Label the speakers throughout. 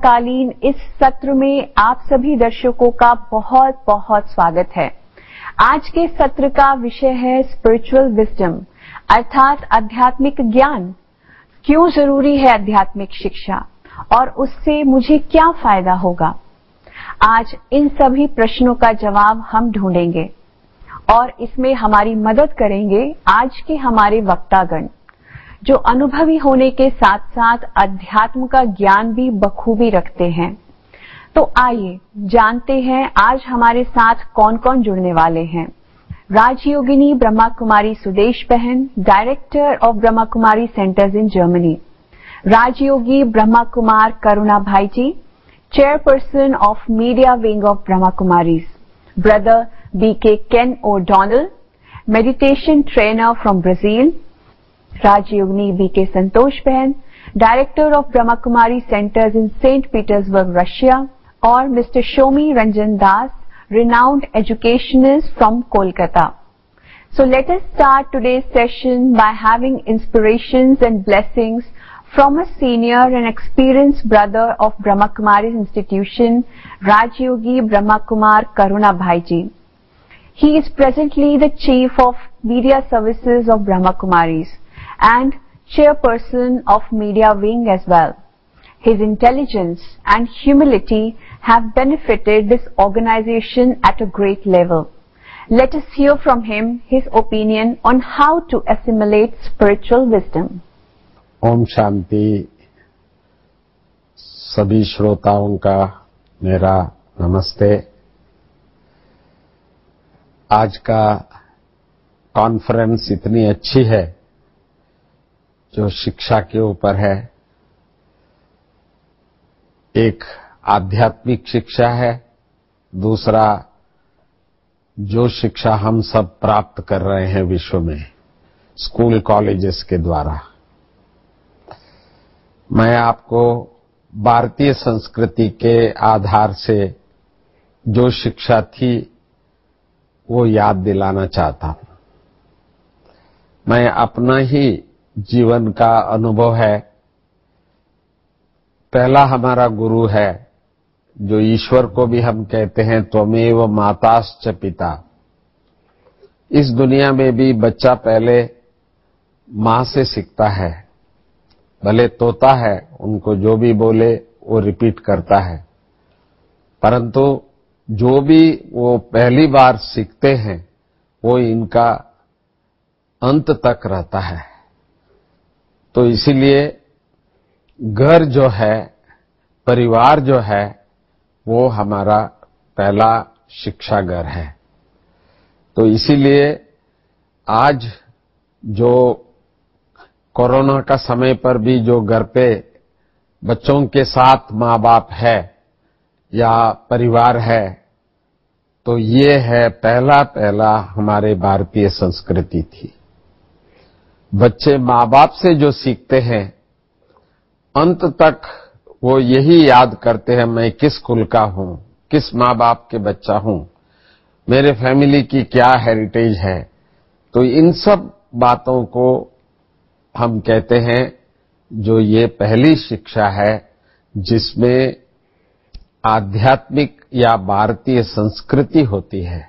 Speaker 1: ग्रीष्मकालीन इस सत्र में आप सभी दर्शकों का बहुत बहुत स्वागत है। आज के सत्र का विषय है स्पिरिचुअल विजडम अर्थात आध्यात्मिक ज्ञान। क्यों जरूरी है आध्यात्मिक शिक्षा और उससे मुझे क्या फायदा होगा? आज इन सभी प्रश्नों का जवाब हम ढूंढेंगे और इसमें हमारी मदद करेंगे आज के हमारे वक्तागण, जो अनुभवी होने के साथ साथ अध्यात्म का ज्ञान भी बखूबी रखते हैं। तो आइए जानते हैं आज हमारे साथ कौन कौन जुड़ने वाले हैं। राजयोगिनी ब्रह्मा कुमारी सुदेश बहन, director of Brahma Kumari centres in Germany. Rajyogi Brahma Kumar Karuna भाई ji, chairperson of media wing of Brahma Kumaris. Brother BK Ken O'Donnell, meditation trainer from Brazil. Rajyogini BK Santosh Behan, Director of Brahma Kumari Centers in St. Petersburg, Russia, और Mr. Shomi Ranjan Das, renowned educationist from Kolkata. So let us start today's session by having inspirations and blessings from a senior and experienced brother of Brahma Kumari's institution, Rajyogi Brahma Kumar Karuna Bhai Ji. He is presently the Chief of Media Services of Brahma Kumaris and Chairperson of Media Wing as well. His intelligence and humility have benefited this organization at a great level. Let us hear from him his opinion on how to assimilate spiritual wisdom.
Speaker 2: Om Shanti. सभी श्रोताओं का मेरा नमस्ते। आज का conference इतनी अच्छी है जो शिक्षा के ऊपर है। एक आध्यात्मिक शिक्षा है, दूसरा जो शिक्षा हम सब प्राप्त कर रहे हैं विश्व में स्कूल कॉलेजेस के द्वारा। मैं आपको भारतीय संस्कृति के आधार से जो शिक्षा थी वो याद दिलाना चाहता हूं। मैं अपना ही जीवन का अनुभव है। पहला हमारा गुरु है, जो ईश्वर को भी हम कहते हैं त्वमेव माताश्च पिता। इस दुनिया में भी बच्चा पहले मां से सीखता है। भले तोता है, उनको जो भी बोले वो रिपीट करता है, परंतु जो भी वो पहली बार सीखते हैं वो इनका अंत तक रहता है। तो इसीलिए घर जो है, परिवार जो है, वो हमारा पहला शिक्षाघर है। तो इसीलिए आज जो कोरोना का समय पर भी जो घर पे बच्चों के साथ माँ बाप है या परिवार है, तो ये है पहला हमारे भारतीय संस्कृति थी। बच्चे माँ बाप से जो सीखते हैं अंत तक वो यही याद करते हैं, मैं किस कुल का हूं, किस माँ बाप के बच्चा हूं, मेरे फैमिली की क्या हेरिटेज है। तो इन सब बातों को हम कहते हैं जो ये पहली शिक्षा है जिसमें आध्यात्मिक या भारतीय संस्कृति होती है।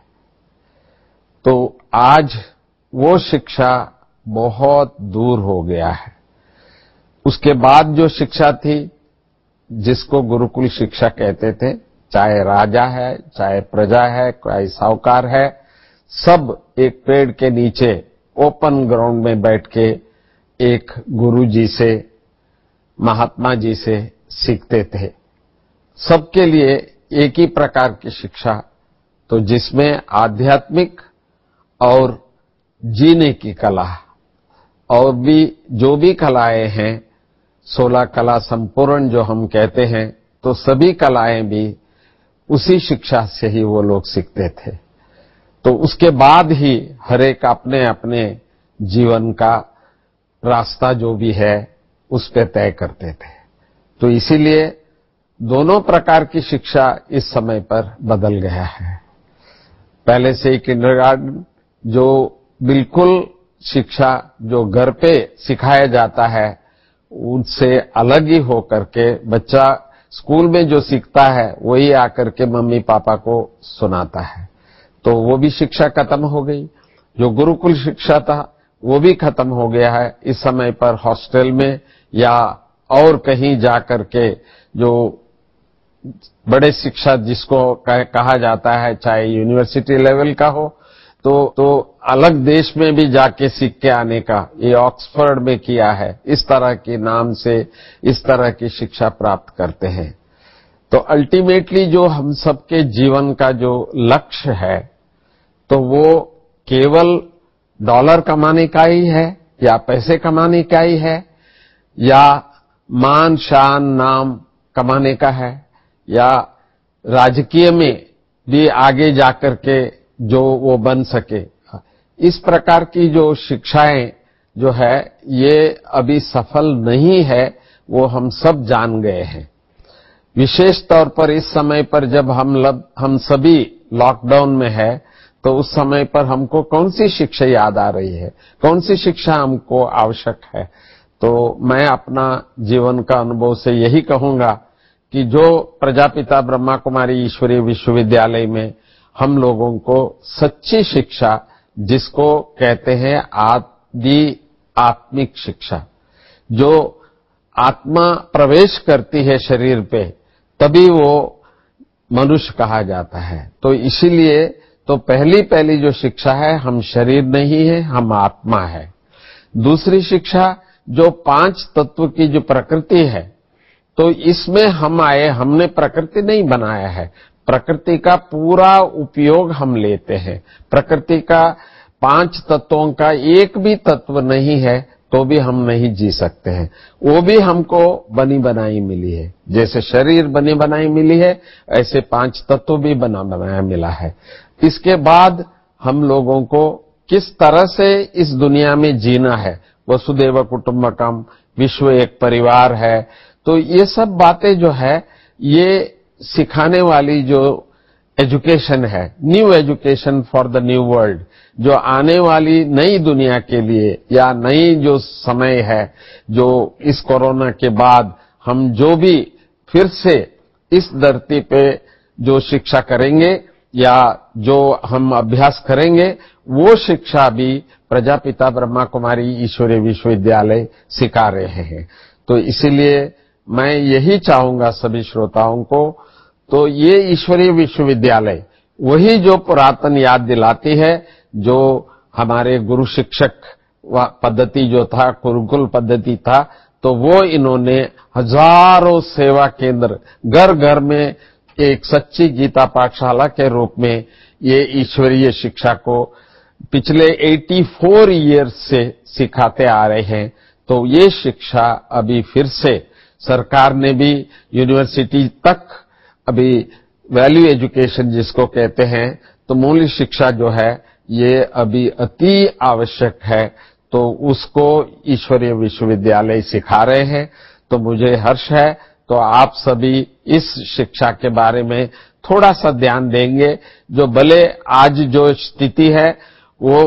Speaker 2: तो आज वो शिक्षा बहुत दूर हो गया है। उसके बाद जो शिक्षा थी, जिसको गुरुकुल शिक्षा कहते थे, चाहे राजा है, चाहे प्रजा है, कोई साहूकार है, सब एक पेड़ के नीचे ओपन ग्राउंड में बैठ के एक गुरु जी से, महात्मा जी से सीखते थे। सबके लिए एक ही प्रकार की शिक्षा, तो जिसमें आध्यात्मिक और जीने की कला और भी जो भी कलाएं हैं, 16 कला संपूर्ण जो हम कहते हैं, तो सभी कलाएं भी उसी शिक्षा से ही वो लोग सीखते थे। तो उसके बाद ही हर एक अपने अपने जीवन का रास्ता जो भी है उस पे तय करते थे। तो इसीलिए दोनों प्रकार की शिक्षा इस समय पर बदल गया है। पहले से ही किंडरगार्टन जो बिल्कुल शिक्षा जो घर पे सिखाया जाता है, उनसे अलग ही होकर के बच्चा स्कूल में जो सीखता है वही आकर के मम्मी पापा को सुनाता है, तो वो भी शिक्षा खत्म हो गई। जो गुरुकुल शिक्षा था वो भी खत्म हो गया है। इस समय पर हॉस्टल में या और कहीं जाकर के जो बड़े शिक्षा जिसको कहा जाता है, चाहे यूनिवर्सिटी लेवल का हो तो अलग देश में भी जाके सीख के आने का, ये ऑक्सफोर्ड में किया है, इस तरह के नाम से इस तरह की शिक्षा प्राप्त करते हैं। तो अल्टीमेटली जो हम सबके जीवन का जो लक्ष्य है तो वो केवल डॉलर कमाने का ही है या पैसे कमाने का ही है या मान शान नाम कमाने का है या राजकीय में भी आगे जाकर के जो वो बन सके। इस प्रकार की जो शिक्षाएं जो है ये अभी सफल नहीं है, वो हम सब जान गए हैं। विशेष तौर पर इस समय पर जब हम सभी लॉकडाउन में है तो उस समय पर हमको कौन सी शिक्षा याद आ रही है, कौन सी शिक्षा हमको आवश्यक है। तो मैं अपना जीवन का अनुभव से यही कहूंगा कि जो प्रजापिता ब्रह्मा कुमारी ईश्वरीय विश्वविद्यालय में हम लोगों को सच्ची शिक्षा, जिसको कहते हैं आदि आत्मिक शिक्षा, जो आत्मा प्रवेश करती है शरीर पे तभी वो मनुष्य कहा जाता है। तो इसीलिए तो पहली जो शिक्षा है, हम शरीर नहीं है, हम आत्मा है। दूसरी शिक्षा जो 5 तत्व की जो प्रकृति है, तो इसमें हम आए, हमने प्रकृति नहीं बनाया है, प्रकृति का पूरा उपयोग हम लेते हैं। प्रकृति का 5 तत्वों का एक भी तत्व नहीं है तो भी हम नहीं जी सकते हैं। वो भी हमको बनी बनाई मिली है, जैसे शरीर बनी बनाई मिली है ऐसे 5 तत्व भी बना बनाया मिला है। इसके बाद हम लोगों को किस तरह से इस दुनिया में जीना है, वसुदेव कुटुंबकम, विश्व एक परिवार है, तो ये सब बातें जो है ये सिखाने वाली जो एजुकेशन है, new education for the new world, जो आने वाली नई दुनिया के लिए या नई जो समय है, जो इस कोरोना के बाद हम जो भी फिर से इस धरती पे जो शिक्षा करेंगे या जो हम अभ्यास करेंगे, वो शिक्षा भी प्रजापिता ब्रह्मा कुमारी ईश्वरीय विश्वविद्यालय सिखा रहे हैं। तो इसीलिए मैं यही चाहूंगा सभी श्रोताओं को, तो ये ईश्वरीय विश्वविद्यालय वही जो पुरातन याद दिलाती है, जो हमारे गुरु शिक्षक पद्धति जो था, गुरुकुल पद्धति था, तो वो इन्होंने हजारों सेवा केंद्र घर घर में एक सच्ची गीता पाठशाला के रूप में ये ईश्वरीय शिक्षा को पिछले 84 ईयर्स से सिखाते आ रहे हैं। तो ये शिक्षा अभी फिर से सरकार ने भी यूनिवर्सिटी तक अभी वैल्यू एजुकेशन जिसको कहते हैं, तो मूल्य शिक्षा जो है ये अभी अति आवश्यक है, तो उसको ईश्वरीय विश्वविद्यालय सिखा रहे हैं। तो मुझे हर्ष है, तो आप सभी इस शिक्षा के बारे में थोड़ा सा ध्यान देंगे। जो भले आज जो स्थिति है वो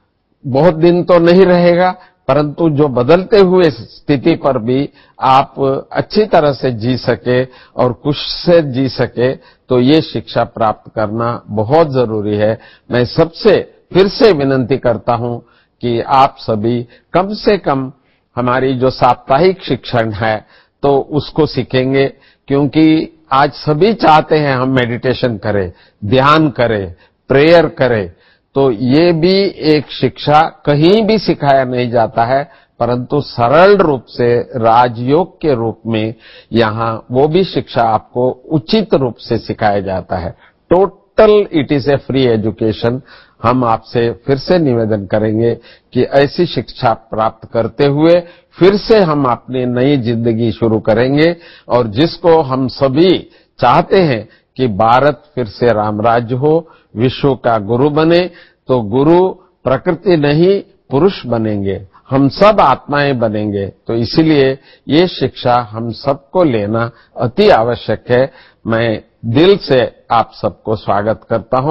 Speaker 2: बहुत दिन तो नहीं रहेगा, परंतु जो बदलते हुए स्थिति पर भी आप अच्छी तरह से जी सके और खुश से जी सके, तो ये शिक्षा प्राप्त करना बहुत जरूरी है। मैं सबसे फिर से विनती करता हूं कि आप सभी कम से कम हमारी जो साप्ताहिक शिक्षण है तो उसको सीखेंगे, क्योंकि आज सभी चाहते हैं हम मेडिटेशन करें, ध्यान करें, प्रेयर करें। तो ये भी एक शिक्षा कहीं भी सिखाया नहीं जाता है, परंतु सरल रूप से राजयोग के रूप में यहाँ वो भी शिक्षा आपको उचित रूप से सिखाया जाता है। Total it is a free education. हम आपसे फिर से निवेदन करेंगे कि ऐसी शिक्षा प्राप्त करते हुए फिर से हम अपनी नई जिंदगी शुरू करेंगे, और जिसको हम सभी चाहते हैं कि भारत फिर से रामराज्य हो, विश्व का गुरु बने। तो गुरु प्रकृति नहीं पुरुष बनेंगे, हम सब आत्माएं बनेंगे। तो इसीलिए ये शिक्षा हम सबको लेना अति आवश्यक है। मैं दिल से आप सबको स्वागत करता हूं।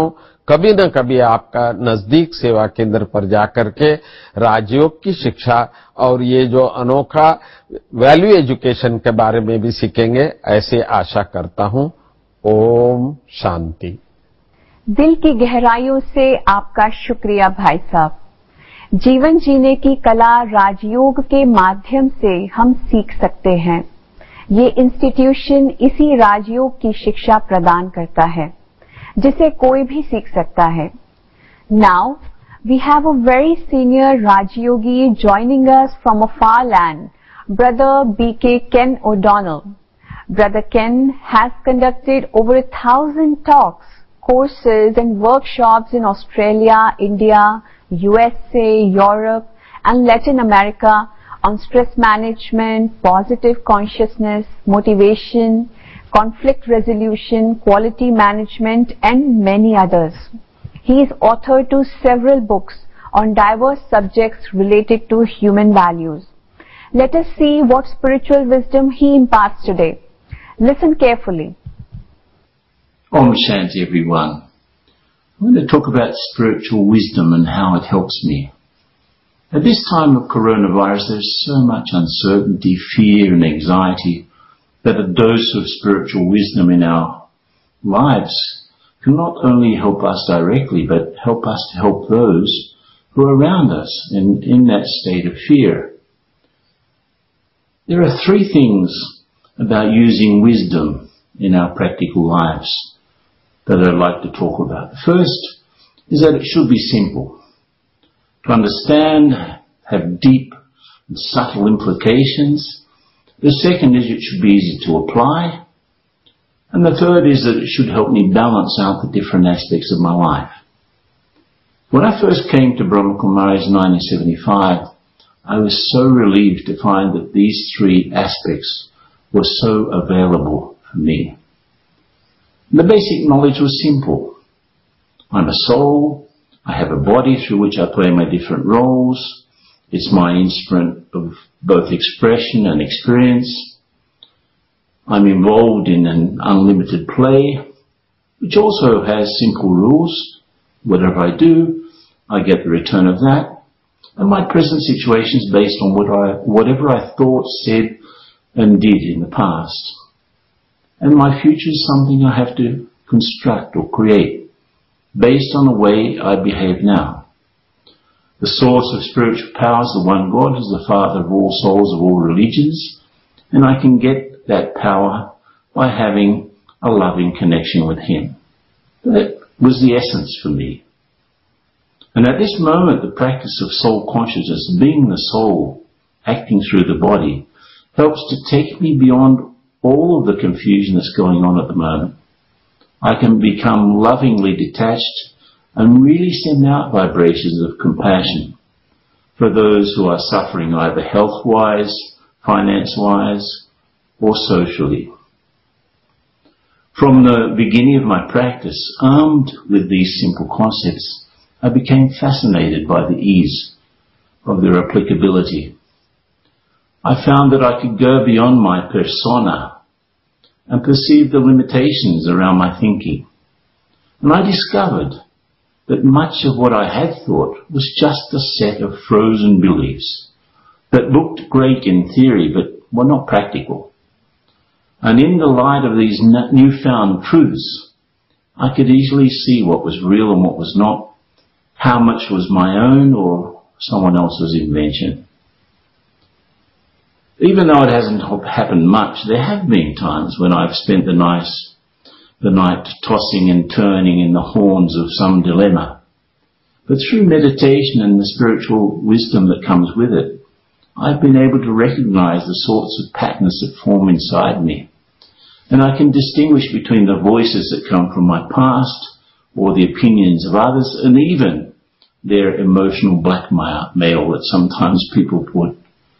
Speaker 2: कभी न कभी आपका नजदीक सेवा केंद्र पर जाकर के राजयोग की शिक्षा और ये जो अनोखा वैल्यू एजुकेशन के बारे में भी सीखेंगे, ऐसे आशा करता हूं। ओम शांति।
Speaker 1: दिल की गहराइयों से आपका शुक्रिया भाई साहब। जीवन जीने की कला राजयोग के माध्यम से हम सीख सकते हैं। ये इंस्टीट्यूशन इसी राजयोग की शिक्षा प्रदान करता है जिसे कोई भी सीख सकता है। Now we have a very senior Rajyogi joining us from a far land, Brother B.K. Ken O'Donnell. Brother Ken has conducted over 1,000 talks, courses and workshops in Australia, India, USA, Europe and Latin America on stress management, positive consciousness, motivation, conflict resolution, quality management and many others. He is author to several books on diverse subjects related to human values. Let us see what spiritual wisdom he imparts today. Listen carefully.
Speaker 3: Om Shanti, everyone. I'm going to talk about spiritual wisdom and how it helps me. At this time of coronavirus, there's so much uncertainty, fear and anxiety that a dose of spiritual wisdom in our lives can not only help us directly, but help us to help those who are around us in that state of fear. There are three things about using wisdom in our practical lives that I'd like to talk about. The first is that it should be simple. To understand, have deep and subtle implications. The second is it should be easy to apply. And the third is that it should help me balance out the different aspects of my life. When I first came to Brahma Kumaris in 1975, I was so relieved to find that these three aspects were so available for me. The basic knowledge was simple. I'm a soul. I have a body through which I play my different roles. It's my instrument of both expression and experience. I'm involved in an unlimited play, which also has simple rules. Whatever I do, I get the return of that. And my present situation is based on whatever I thought, said, and did in the past. And my future is something I have to construct or create based on the way I behave now. The source of spiritual power is the one God, is the Father of all souls of all religions, and I can get that power by having a loving connection with Him. That was the essence for me. And at this moment, the practice of soul consciousness, being the soul, acting through the body, helps to take me beyond all of the confusion that's going on at the moment. I can become lovingly detached and really send out vibrations of compassion for those who are suffering either health-wise, finance-wise, or socially. From the beginning of my practice, armed with these simple concepts, I became fascinated by the ease of their applicability. I found that I could go beyond my persona and perceive the limitations around my thinking. And I discovered that much of what I had thought was just a set of frozen beliefs that looked great in theory but were not practical. And in the light of these newfound truths, I could easily see what was real and what was not, how much was my own or someone else's invention. Even though it hasn't happened much, there have been times when I've spent the night tossing and turning in the horns of some dilemma. But through meditation and the spiritual wisdom that comes with it, I've been able to recognize the sorts of patterns that form inside me. And I can distinguish between the voices that come from my past or the opinions of others and even their emotional blackmail that sometimes people put.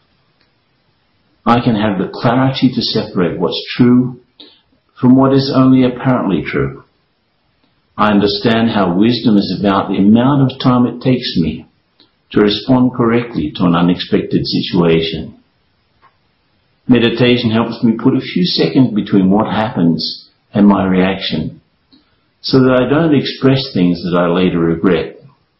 Speaker 3: I can have the clarity to separate what's true from what is only apparently true. I understand how wisdom is about the amount of time it takes me to respond correctly to an unexpected situation. Meditation helps me put a few seconds between what happens and my reaction, so that I don't express things that I later regret.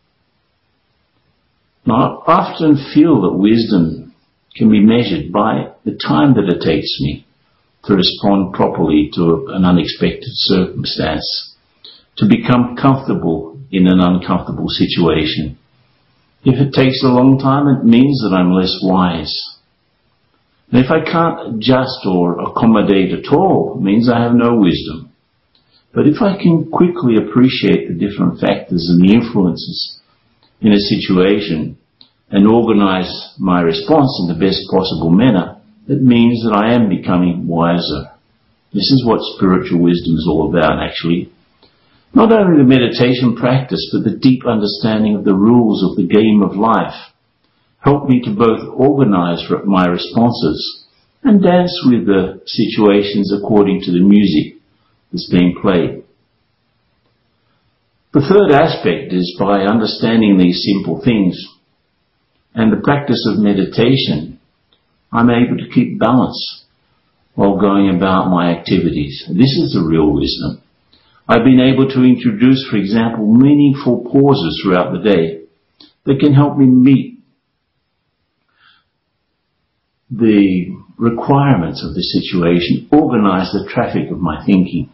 Speaker 3: Now, I often feel that wisdom can be measured by the time that it takes me to respond properly to an unexpected circumstance, to become comfortable in an uncomfortable situation. If it takes a long time, it means that I'm less wise. And if I can't adjust or accommodate at all, it means I have no wisdom. But if I can quickly appreciate the different factors and the influences in a situation and organize my response in the best possible manner, it means that I am becoming wiser. This is what spiritual wisdom is all about, actually. Not only the meditation practice, but the deep understanding of the rules of the game of life help me to both organize my responses and dance with the situations according to the music that's being played. The third aspect is by understanding these simple things and the practice of meditation, I'm able to keep balance while going about my activities. This is the real wisdom. I've been able to introduce, for example, meaningful pauses throughout the day that can help me meet the requirements of the situation, organize the traffic of my thinking.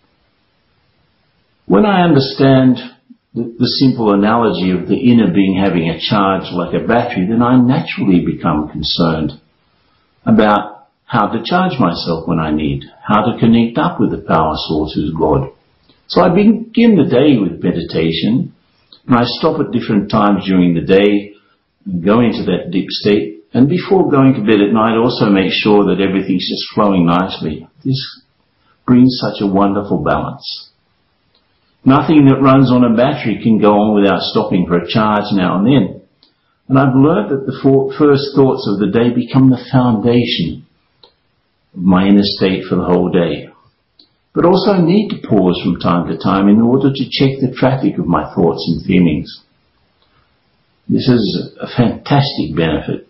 Speaker 3: When I understand the simple analogy of the inner being having a charge like a battery, then I naturally become concerned about how to charge myself when I need, how to connect up with the power source who's God. So I begin the day with meditation, and I stop at different times during the day and go into that deep state. And before going to bed at night, also make sure that everything's just flowing nicely. This brings such a wonderful balance. Nothing that runs on a battery can go on without stopping for a charge now and then. And I've learned that the first thoughts of the day become the foundation of my inner state for the whole day. But also need to pause from time to time in order to check the traffic of my thoughts and feelings. This is a fantastic benefit.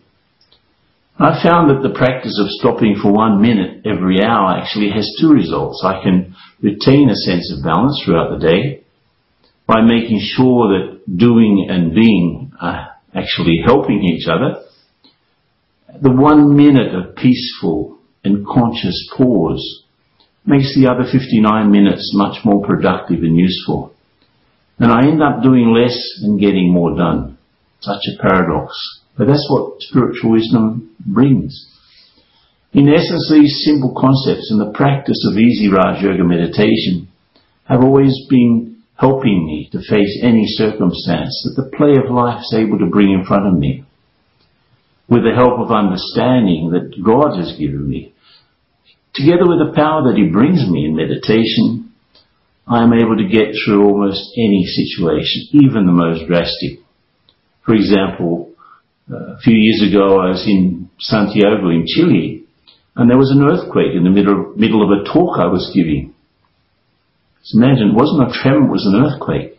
Speaker 3: I found that the practice of stopping for 1 minute every hour actually has two results. I can retain a sense of balance throughout the day by making sure that doing and being are actually helping each other. The 1 minute of peaceful and conscious pause makes the other 59 minutes much more productive and useful. And I end up doing less and getting more done. Such a paradox. But that's what spiritual wisdom brings. In essence, these simple concepts and the practice of easy Raj Yoga meditation have always been helping me to face any circumstance that the play of life is able to bring in front of me. With the help of understanding that God has given me, together with the power that He brings me in meditation, I am able to get through almost any situation, even the most drastic. For example, a few years ago I was in Santiago in Chile, and there was an earthquake in the middle of a talk I was giving. Just imagine, it wasn't a tremor, it was an earthquake.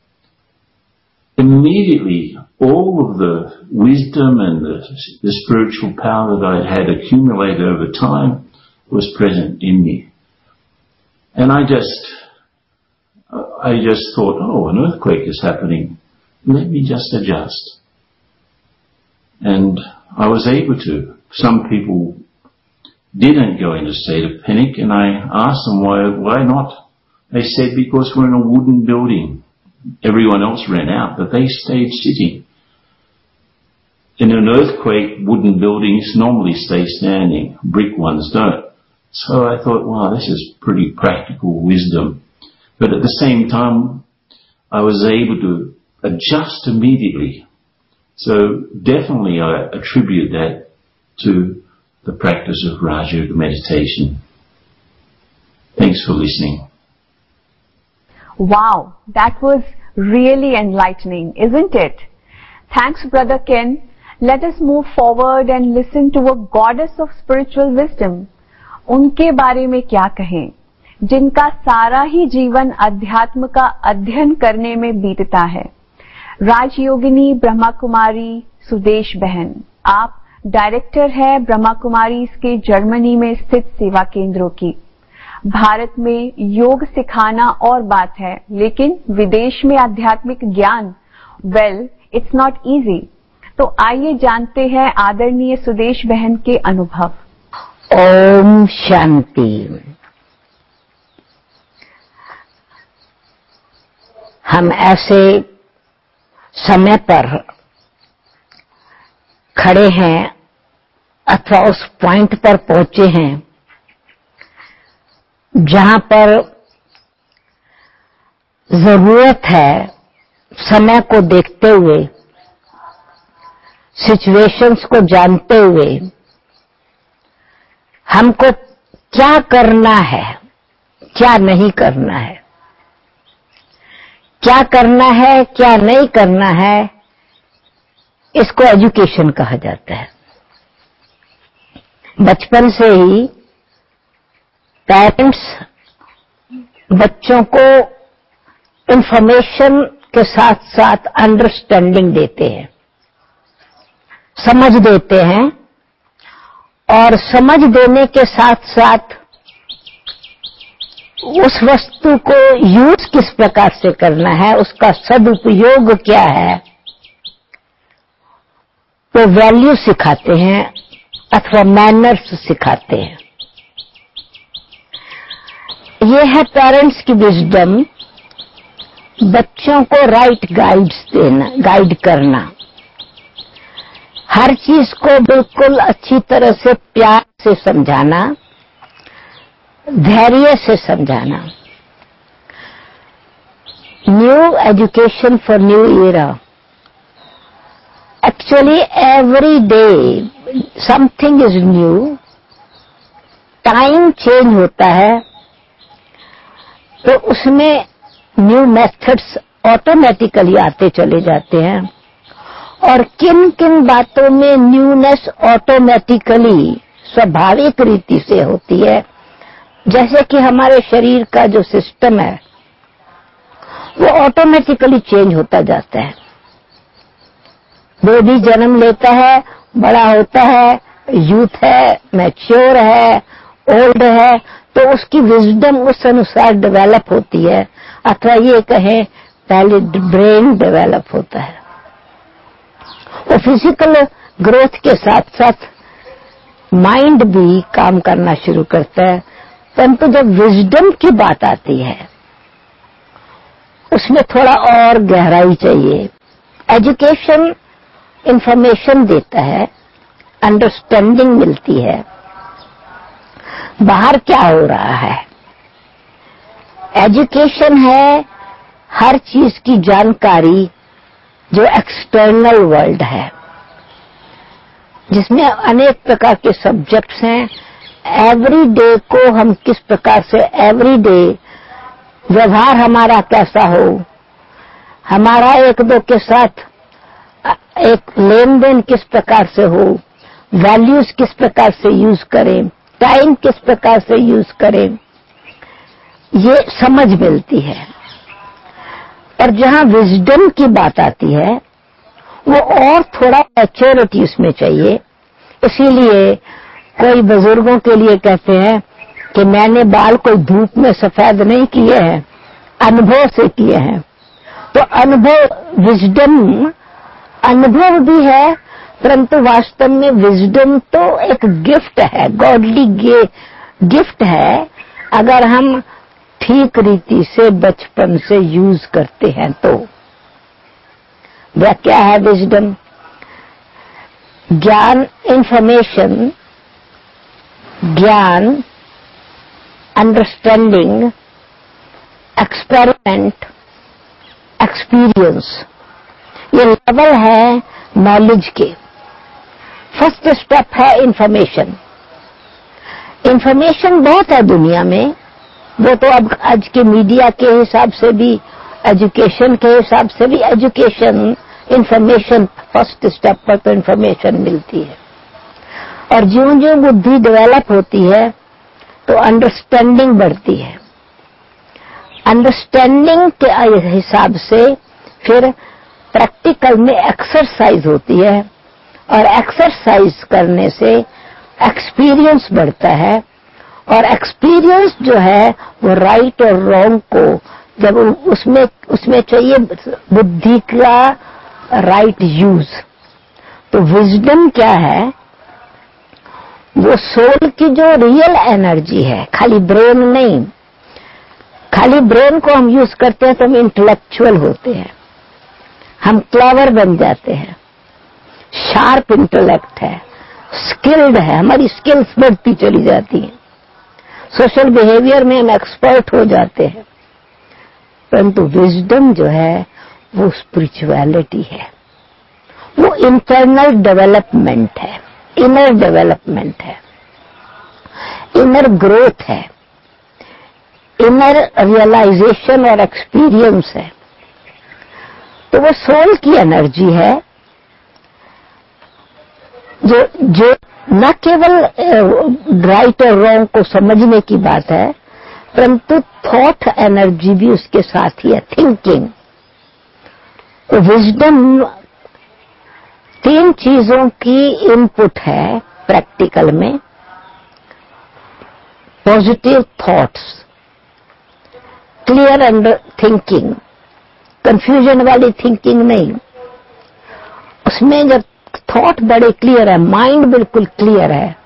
Speaker 3: Immediately, all of the wisdom and the spiritual power that I had accumulated over time was present in me. And I just thought, oh, an earthquake is happening. Let me just adjust. And I was able to. Some people didn't go into a state of panic, and I asked them why not. They said because we're in a wooden building. Everyone else ran out, but they stayed sitting. In an earthquake, wooden buildings normally stay standing. Brick ones don't. So I thought, wow, this is pretty practical wisdom. But at the same time, I was able to adjust immediately. So definitely I attribute that to the practice of Raj Yoga meditation. Thanks for listening.
Speaker 1: Wow, that was really enlightening, isn't it? Thanks, Brother Ken. Let us move forward and listen to a goddess of spiritual wisdom. उनके बारे में क्या कहें, जिनका सारा ही जीवन अध्यात्म का अध्ययन करने में बीतता है। राजयोगिनी ब्रह्मा कुमारी सुदेश बहन, आप डायरेक्टर है ब्रह्मा कुमारी के जर्मनी में स्थित सेवा केंद्रों की। भारत में योग सिखाना और बात है, लेकिन विदेश में आध्यात्मिक ज्ञान, वेल, इट्स नॉट इजी। तो आइए जानते हैं आदरणीय सुदेश बहन के अनुभव।
Speaker 4: ओम शांति। हम ऐसे समय पर खड़े हैं अथवा उस पॉइंट पर पहुंचे हैं जहां पर जरूरत है समय को देखते हुए, सिचुएशंस को जानते हुए हमको क्या करना है, क्या नहीं करना है, क्या करना है, क्या नहीं करना है, इसको एजुकेशन कहा जाता है। बचपन से ही पेरेंट्स बच्चों को इंफॉर्मेशन के साथ साथ अंडरस्टैंडिंग देते हैं, समझ देते हैं, और समझ देने के साथ साथ उस वस्तु को यूज किस प्रकार से करना है, उसका सदुपयोग क्या है, तो वैल्यू सिखाते हैं अथवा मैनर्स सिखाते हैं। ये है पेरेंट्स की विजडम, बच्चों को राइट गाइड्स देना, गाइड करना, हर चीज को बिल्कुल अच्छी तरह से प्यार से समझाना, धैर्य से समझाना। New education for new era. Actually every day something is new. Time change होता है तो उसमें न्यू मेथड्स ऑटोमेटिकली आते चले जाते हैं, और किन किन बातों में न्यूनेस ऑटोमेटिकली स्वाभाविक रीति से होती है, जैसे कि हमारे शरीर का जो सिस्टम है वो ऑटोमेटिकली चेंज होता जाता है। बेबी जन्म लेता है, बड़ा होता है, यूथ है, मैच्योर है, ओल्ड है, तो उसकी विजडम उस अनुसार डेवलप होती है, अथवा ये कहें पहले ब्रेन डेवलप होता है। वो फिजिकल ग्रोथ के साथ साथ माइंड भी काम करना शुरू करता है, परंतु जब विजडम की बात आती है उसमें थोड़ा और गहराई चाहिए। एजुकेशन इंफॉर्मेशन देता है, अंडरस्टैंडिंग मिलती है, बाहर क्या हो रहा है। एजुकेशन है हर चीज की जानकारी जो एक्सटर्नल वर्ल्ड है, जिसमें अनेक प्रकार के सब्जेक्ट्स हैं। एवरी डे को हम किस प्रकार से एवरी डे व्यवहार हमारा कैसा हो, हमारा एक दो के साथ एक लेन देन किस प्रकार से हो, वैल्यूज किस प्रकार से यूज करें, टाइम किस प्रकार से यूज करें, ये समझ मिलती है। और जहां विजडम की बात आती है वो और थोड़ा मैच्योरिटी उसमें चाहिए। इसीलिए कोई बुजुर्गों के लिए कहते हैं कि मैंने बाल कोई धूप में सफेद नहीं किए हैं, अनुभव से किए हैं। तो अनुभव, विजडम अनुभव भी है, परंतु वास्तव में विजडम तो एक गिफ्ट है, गॉडली गिफ्ट है, अगर हम ठीक रीति से बचपन से यूज करते हैं तो। वह क्या है विजडम? ज्ञान, इंफॉर्मेशन, ज्ञान, अंडरस्टैंडिंग, एक्सपेरिमेंट, एक्सपीरियंस, ये लेवल है नॉलेज के। फर्स्ट स्टेप है इंफॉर्मेशन। इंफॉर्मेशन बहुत है दुनिया में, वो तो अब आज के मीडिया के हिसाब से भी, एजुकेशन के हिसाब से भी, एजुकेशन इंफॉर्मेशन फर्स्ट स्टेप पर तो इंफॉर्मेशन मिलती है। और ज्यों ज्यों बुद्धि डेवलप होती है तो अंडरस्टैंडिंग बढ़ती है। अंडरस्टैंडिंग के हिसाब से फिर प्रैक्टिकल में एक्सरसाइज होती है, और एक्सरसाइज करने से एक्सपीरियंस बढ़ता है, और एक्सपीरियंस जो है वो राइट और रॉन्ग को जब उसमें चाहिए बुद्धि का राइट यूज। तो विजडम क्या है? वो सोल की जो रियल एनर्जी है, खाली ब्रेन नहीं। खाली ब्रेन को हम यूज करते हैं तो हम इंटेलेक्चुअल होते हैं, हम क्लेवर बन जाते हैं, शार्प इंटेलेक्ट है, स्किल्ड है, हमारी स्किल्स बढ़ती चली जाती हैं, सोशल बिहेवियर में हम एक्सपर्ट हो जाते हैं। परंतु विजडम जो है वो स्पिरिचुअलिटी है, वो इंटरनल डेवलपमेंट है, इनर डेवलपमेंट है, इनर ग्रोथ है, इनर रियलाइजेशन और एक्सपीरियंस है। तो वो सोल की एनर्जी है जो न केवल राइट और रॉन्ग को समझने की बात है, परंतु थॉट एनर्जी भी उसके साथ ही है, थिंकिंग। तो विजडम 3 चीजों की इनपुट है प्रैक्टिकल में। Positive thoughts, clear under thinking, confusion वाली थिंकिंग नहीं। उसमें जब थॉट बड़े क्लियर है, माइंड बिल्कुल क्लियर है,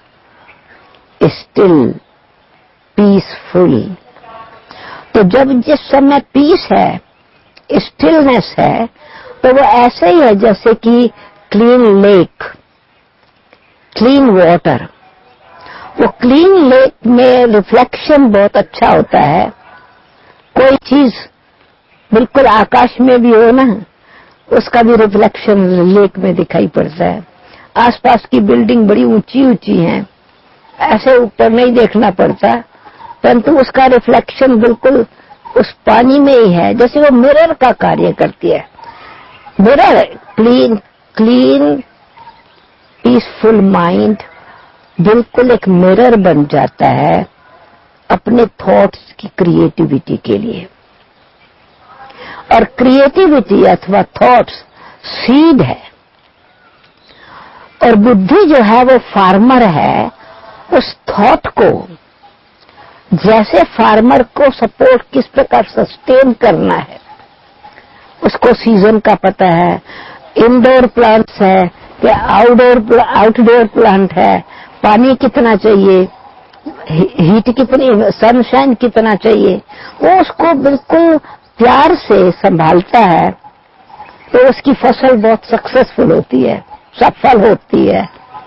Speaker 4: स्टिल पीसफुल। तो जब जिस समय पीस है, स्टिलनेस है, तो वो ऐसे ही है जैसे कि क्लीन लेक, क्लीन वाटर। वो क्लीन लेक में रिफ्लेक्शन बहुत अच्छा होता है। कोई चीज बिल्कुल आकाश में भी हो ना, उसका भी रिफ्लेक्शन लेक में दिखाई पड़ता है। आसपास की बिल्डिंग बड़ी ऊंची ऊंची हैं, ऐसे ऊपर नहीं देखना पड़ता, परंतु उसका रिफ्लेक्शन बिल्कुल उस पानी में ही है, जैसे वो मिरर का कार्य करती है। मिरर क्लीन पीसफुल माइंड बिल्कुल एक मिरर बन जाता है अपने थॉट्स की क्रिएटिविटी के लिए। और क्रिएटिविटी अथवा थॉट्स सीड है, और बुद्धि जो है वो फार्मर है। उस थॉट को, जैसे फार्मर को सपोर्ट किस प्रकार सस्टेन करना है, उसको सीजन का पता है, इंडोर प्लांट्स है कि आउटडोर प्लांट है, पानी कितना चाहिए, हीट कितनी, सनशाइन कितना चाहिए, वो उसको बिल्कुल प्यार से संभालता है, तो उसकी फसल बहुत सक्सेसफुल होती है, सफल होती है।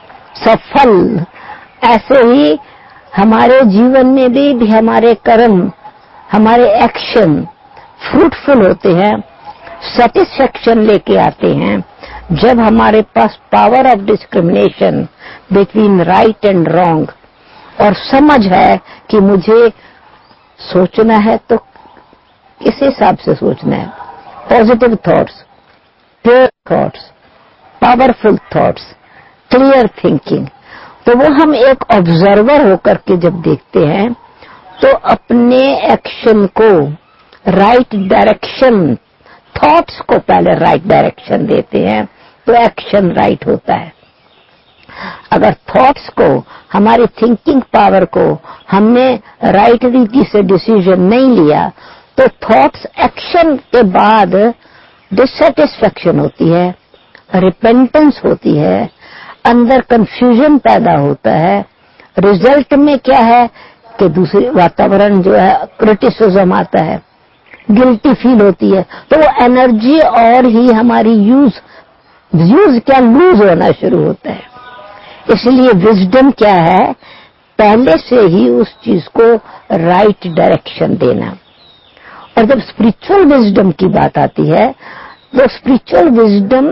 Speaker 4: सफल ऐसे ही हमारे जीवन में भी हमारे कर्म, हमारे एक्शन फ्रूटफुल होते हैं, सेटिस्फैक्शन लेके आते हैं, जब हमारे पास power of discrimination between right and wrong और समझ है कि मुझे सोचना है तो इस हिसाब से सोचना है। Positive thoughts, pure thoughts, powerful thoughts, clear thinking. तो वो हम एक ऑब्जर्वर होकर के जब देखते हैं तो अपने एक्शन को राइट डायरेक्शन, थॉट्स को पहले राइट डायरेक्शन देते हैं तो एक्शन राइट होता है। अगर थॉट्स को, हमारी थिंकिंग पावर को हमने राइट रीति से डिसीजन नहीं लिया तो थॉट्स एक्शन के बाद डिससेटिस्फैक्शन होती है, रिपेंटेंस होती है, अंदर कंफ्यूजन पैदा होता है। रिजल्ट में क्या है कि दूसरे वातावरण जो है, क्रिटिसिज्म आता है, गिल्टी फील होती है, तो वो एनर्जी और ही हमारी यूज क्या लूज होना शुरू होता है। इसलिए विजडम क्या है, पहले से ही उस चीज को राइट डायरेक्शन देना। और जब स्पिरिचुअल विजडम की बात आती है तो स्पिरिचुअल विजडम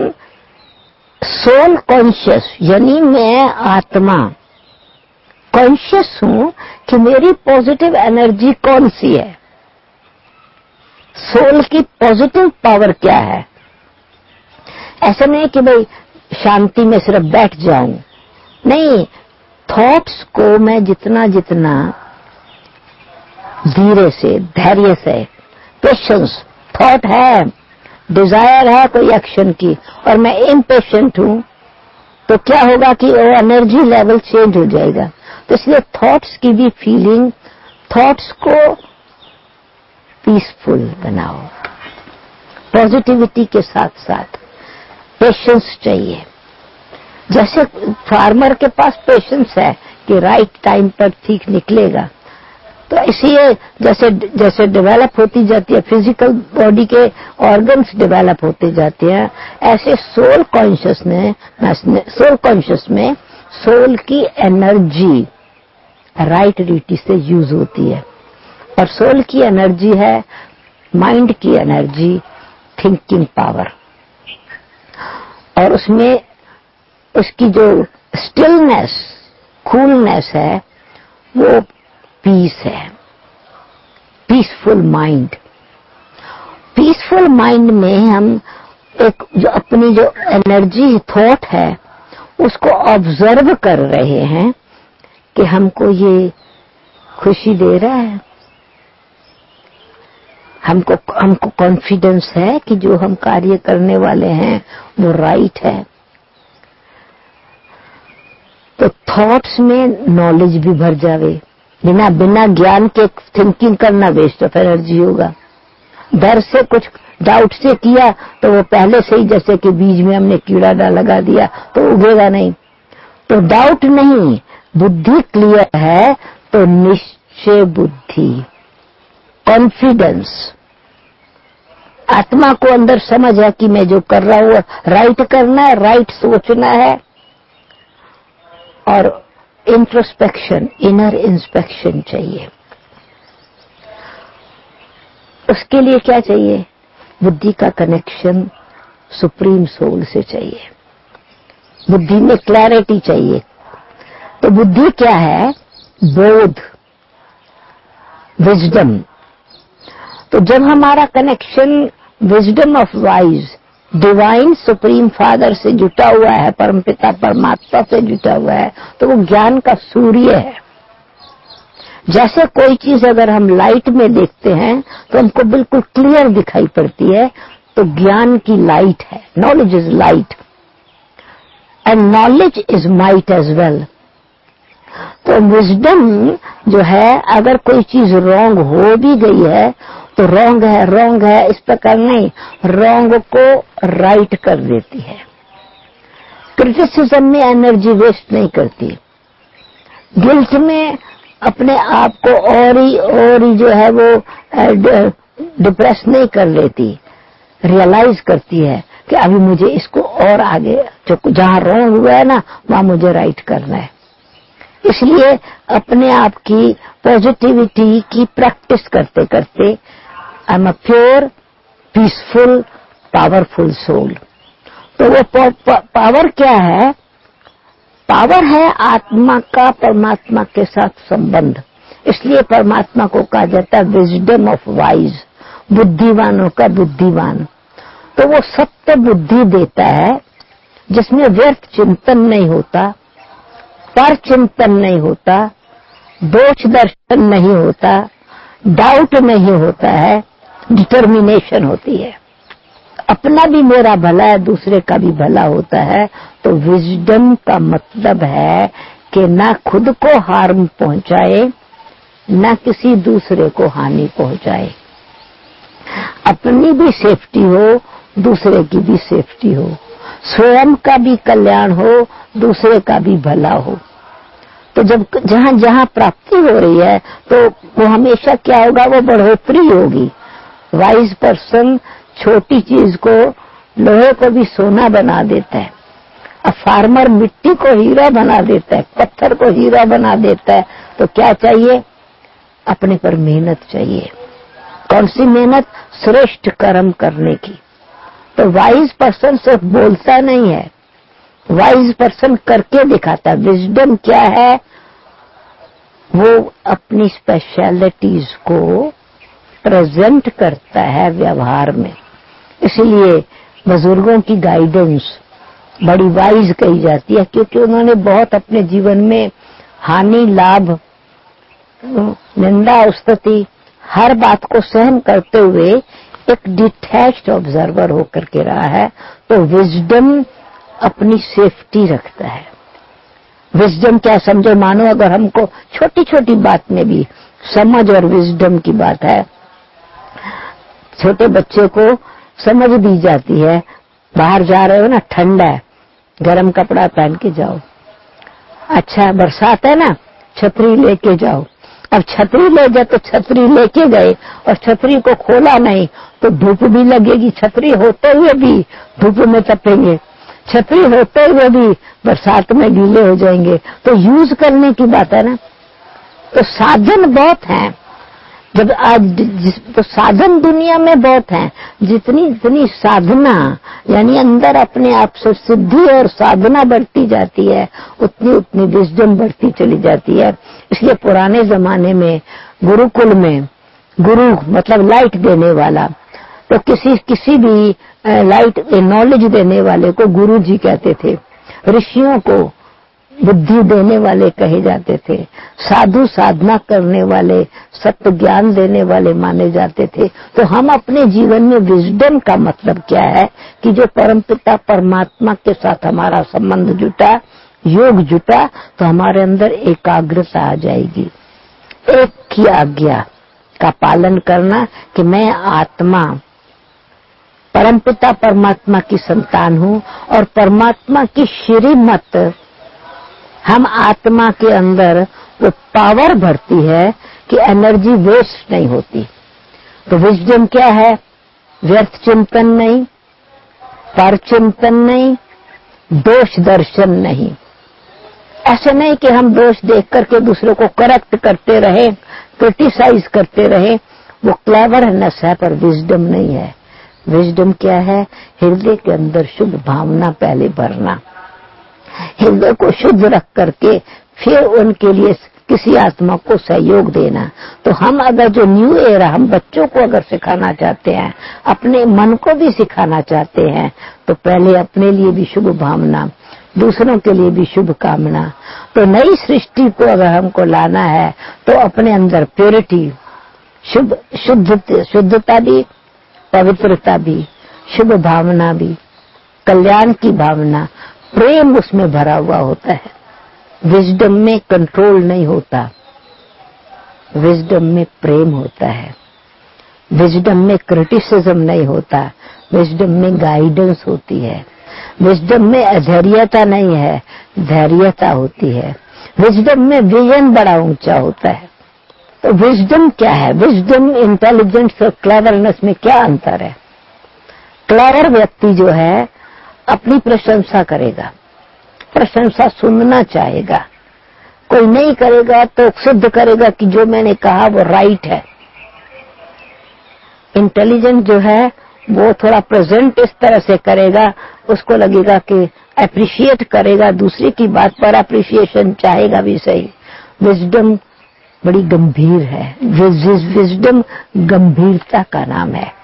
Speaker 4: सोल कॉन्शियस, यानी मैं आत्मा कॉन्शियस हूं कि मेरी पॉजिटिव एनर्जी कौन सी है, सोल की पॉजिटिव पावर क्या है। ऐसा नहीं कि भाई शांति में सिर्फ बैठ जाऊं, नहीं, थॉट्स को मैं जितना जितना धीरे से, धैर्य से, पेशेंस, थॉट है, डिजायर है कोई एक्शन की और मैं इम्पेशेंट हूं, तो क्या होगा कि वो एनर्जी लेवल चेंज हो जाएगा। तो इसलिए थॉट्स की भी फीलिंग, थॉट्स को पीसफुल बनाओ, पॉजिटिविटी के साथ साथ पेशेंस चाहिए। जैसे फार्मर के पास पेशेंस है कि राइट टाइम पर ठीक निकलेगा, तो इसलिए जैसे जैसे डेवलप होती जाती है फिजिकल बॉडी के ऑर्गन्स डेवलप होते जाते हैं, ऐसे सोल कॉन्शियस में सोल की एनर्जी राइट ड्यूटी से यूज होती है। और सोल की एनर्जी है माइंड की एनर्जी, थिंकिंग पावर, और उसमें उसकी जो स्टिलनेस, कूलनेस है वो पीस है, पीसफुल माइंड। पीसफुल माइंड में हम एक जो अपनी जो एनर्जी थॉट है उसको ऑब्जर्व कर रहे हैं कि हमको ये खुशी दे रहा है, हमको कॉन्फिडेंस है कि जो हम कार्य करने वाले हैं वो राइट है। तो थॉट्स में नॉलेज भी भर जावे, बिना ज्ञान के थिंकिंग करना वेस्ट ऑफ एनर्जी होगा। डर से कुछ डाउट से किया तो वो पहले से ही जैसे कि बीज में हमने कीड़ा लगा दिया तो उगेगा नहीं। तो डाउट नहीं, बुद्धि क्लियर है तो निश्चय बुद्धि, कॉन्फिडेंस, आत्मा को अंदर समझ है कि मैं जो कर रहा हूं राइट करना है, राइट सोचना है। और इंट्रोस्पेक्शन, इनर इंस्पेक्शन चाहिए। उसके लिए क्या चाहिए? बुद्धि का कनेक्शन सुप्रीम सोल से चाहिए, बुद्धि में क्लैरिटी चाहिए। तो बुद्धि क्या है? बोध, विजडम। तो जब हमारा connection wisdom of wise, divine supreme father से जुटा हुआ है, परमपिता परमात्मा से जुटा हुआ है, तो वो ज्ञान का सूर्य है। जैसे कोई चीज अगर हम लाइट में देखते हैं तो हमको बिल्कुल क्लियर दिखाई पड़ती है, तो ज्ञान की लाइट है। Knowledge is light and knowledge is might as well. तो विजडम जो है, अगर कोई चीज रॉन्ग हो भी गई है तो रॉन्ग है इस प्रकार नहीं, रॉन्ग को राइट कर देती है। क्रिटिसिज्म में एनर्जी वेस्ट नहीं करती, गिल्ट में अपने आप को और ही जो है वो डिप्रेस नहीं कर लेती, रियलाइज करती है कि अभी मुझे इसको और आगे जो जहां रॉन्ग हुआ है ना वहां मुझे राइट करना है। इसलिए अपने आप की पॉजिटिविटी की प्रैक्टिस करते करते I am a pure, peaceful, powerful soul. तो वो पावर क्या है? पावर है आत्मा का परमात्मा के साथ संबंध। इसलिए परमात्मा को कहा जाता है विजडम ऑफ वाइज, बुद्धिमानों का बुद्धिमान। तो वो सत्य बुद्धि देता है जिसमें व्यर्थ चिंतन नहीं होता, पर चिंतन नहीं होता, दोष दर्शन नहीं होता, डाउट नहीं होता है, डिटर्मिनेशन होती है। अपना भी मेरा भला है, दूसरे का भी भला होता है। तो विजडम का मतलब है कि ना खुद को हार्म पहुंचाए, ना किसी दूसरे को हानि पहुंचाए। अपनी भी सेफ्टी हो, दूसरे की भी सेफ्टी हो, स्वयं का भी कल्याण हो, दूसरे का भी भला हो। तो जब जहां जहां प्राप्ति हो रही है तो वो हमेशा क्या होगा? वो बढ़ोतरी होगी। वाइज पर्सन छोटी चीज को, लोहे को भी सोना बना देता है। अब फार्मर मिट्टी को हीरा बना देता है, पत्थर को हीरा बना देता है। तो क्या चाहिए? अपने पर मेहनत चाहिए। कौन सी मेहनत? श्रेष्ठ कर्म करने की। तो वाइज पर्सन सिर्फ बोलता नहीं है, वाइज पर्सन करके दिखाता है। विजडम क्या है? वो अपनी स्पेशलिटीज को प्रेजेंट करता है व्यवहार में। इसलिए बुजुर्गों की गाइडेंस बड़ी वाइज कही जाती है, क्योंकि उन्होंने बहुत अपने जीवन में हानि, लाभ, निंदा, स्तुति हर बात को सहन करते हुए एक डिटैच्ड ऑब्जर्वर होकर के रहा है। तो विजडम अपनी सेफ्टी रखता है, विजडम क्या समझो, मानो अगर हमको छोटी छोटी बात में भी समझ और विजडम की बात है। छोटे बच्चे को समझ दी जाती है, बाहर जा रहे हो ना, ठंडा है, गर्म कपड़ा पहन के जाओ। अच्छा बरसात है ना, छतरी लेके जाओ। अब छतरी ले जाए तो छतरी लेके गए और छतरी को खोला नहीं तो धूप भी लगेगी। छतरी होते हुए भी धूप में तपेंगे, छतरी होते हुए भी बरसात में गीले हो जाएंगे। तो यूज करने की बात है ना। तो साधन बहुत हैं, जब आज तो साधन दुनिया में बहुत हैं। जितनी जितनी साधना यानी अंदर अपने आप से सिद्धि और साधना बढ़ती जाती है, उतनी उतनी विजडम बढ़ती चली जाती है। इसलिए पुराने जमाने में गुरुकुल में गुरु मतलब लाइट देने वाला, तो किसी भी लाइट नॉलेज देने वाले को गुरु जी कहते थे। ऋषियों को बुद्धि देने वाले कहे जाते थे। साधु साधना करने वाले, सत्य ज्ञान देने वाले माने जाते थे। तो हम अपने जीवन में विजडम का मतलब क्या है कि जो परमपिता परमात्मा के साथ हमारा संबंध जुटा, योग जुटा, तो हमारे अंदर एकाग्रता आ जाएगी। एक की आज्ञा का पालन करना कि मैं आत्मा परमपिता परमात्मा की संतान हूँ और परमात्मा की श्रीमत हम आत्मा के अंदर वो पावर भरती है कि एनर्जी वेस्ट नहीं होती। तो विजडम क्या है? व्यर्थ चिंतन नहीं, पर चिंतन नहीं, दोष दर्शन नहीं। ऐसे नहीं कि हम दोष देख करके दूसरे को करेक्ट करते रहे, क्रिटिसाइज करते रहे, वो क्लेवरनेस है पर विजडम नहीं है। विजडम क्या है? हृदय के अंदर शुभ भावना पहले भरना, हृदय को शुद्ध रख करके फिर उनके लिए किसी आत्मा को सहयोग देना। तो हम अगर जो न्यू एरा हम बच्चों को अगर सिखाना चाहते हैं, अपने मन को भी सिखाना चाहते हैं, तो पहले अपने लिए भी शुभ भावना, दूसरों के लिए भी शुभ कामना। तो नई सृष्टि को अगर हमको लाना है तो अपने अंदर प्योरिटी, शुद्धता भी, पवित्रता भी, शुभ भावना भी, कल्याण की भावना, प्रेम उसमें भरा हुआ होता है। विजडम में कंट्रोल नहीं होता, विजडम में प्रेम होता है। विजडम में क्रिटिसिज्म नहीं होता, विजडम में गाइडेंस होती है। विजडम में अधैर्यता नहीं है, धैर्यता होती है। विजडम में विजन बड़ा ऊंचा होता है। तो विजडम क्या है? विजडम, इंटेलिजेंस और क्लेवरनेस में क्या अंतर है? क्लेवर व्यक्ति जो है अपनी प्रशंसा करेगा, प्रशंसा सुनना चाहेगा। कोई नहीं करेगा तो सिद्ध करेगा कि जो मैंने कहा वो राइट है। इंटेलिजेंट जो है वो थोड़ा प्रेजेंट इस तरह से करेगा, उसको लगेगा कि अप्रिशिएट करेगा, दूसरे की बात पर अप्रिशिएशन चाहेगा भी सही। विजडम बड़ी गंभीर है, विजडम गंभीरता का नाम है।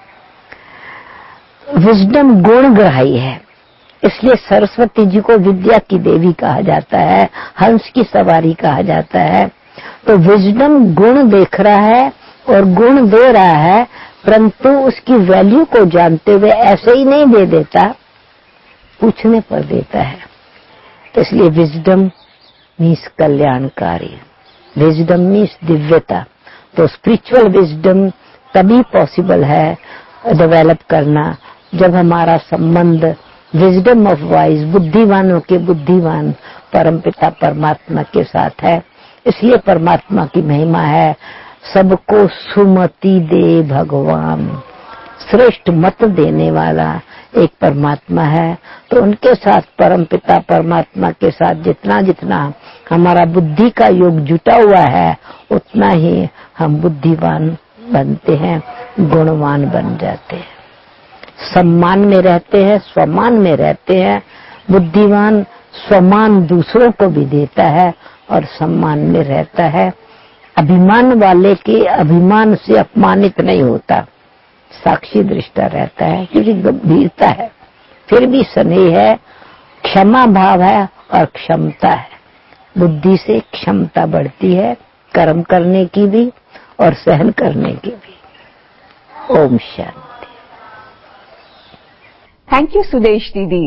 Speaker 4: विजडम गुणग्राही है, इसलिए सरस्वती जी को विद्या की देवी कहा जाता है, हंस की सवारी कहा जाता है। तो विजडम गुण देख रहा है और गुण दे रहा है, परंतु उसकी वैल्यू को जानते हुए ऐसे ही नहीं दे देता, पूछने पर देता है। तो इसलिए विजडम मीन्स कल्याणकारी, विजडम मीन्स दिव्यता। तो स्पिरिचुअल विजडम तभी पॉसिबल है डेवलप करना जब हमारा संबंध विजडम ऑफ वाइज, बुद्धिमानों के बुद्धिमान परमपिता परमात्मा के साथ है। इसलिए परमात्मा की महिमा है, सबको सुमति दे भगवान, श्रेष्ठ मत देने वाला एक परमात्मा है। तो उनके साथ परमपिता परमात्मा के साथ जितना जितना हमारा बुद्धि का योग जुटा हुआ है, उतना ही हम बुद्धिवान बनते हैं, गुणवान बन जाते हैं, सम्मान में रहते हैं, स्वमान में रहते हैं। बुद्धिमान स्वमान दूसरों को भी देता है और सम्मान में रहता है। अभिमान वाले के अभिमान से अपमानित नहीं होता, साक्षी दृष्टा रहता है, क्योंकि गंभीरता है, फिर भी स्नेह है, क्षमा भाव है और क्षमता है। बुद्धि से क्षमता बढ़ती है, कर्म करने की भी और सहन करने की भी। ओम शांति।
Speaker 1: थैंक यू सुदेश दीदी।